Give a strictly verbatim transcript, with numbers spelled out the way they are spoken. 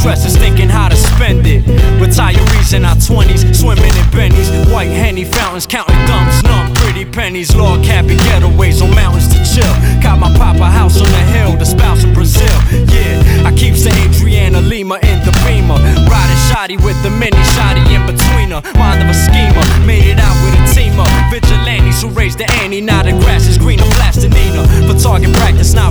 stresses thinking how to spend it. Retirees in our twenties, swimming in bennies, white Henny fountains, counting thumbs, numb pretty pennies, log cabin getaways on mountains to chill. Got my papa house on the hill, the spouse in Brazil. Yeah, I keep the Adriana Lima in the Beamer, riding shoddy with the mini shot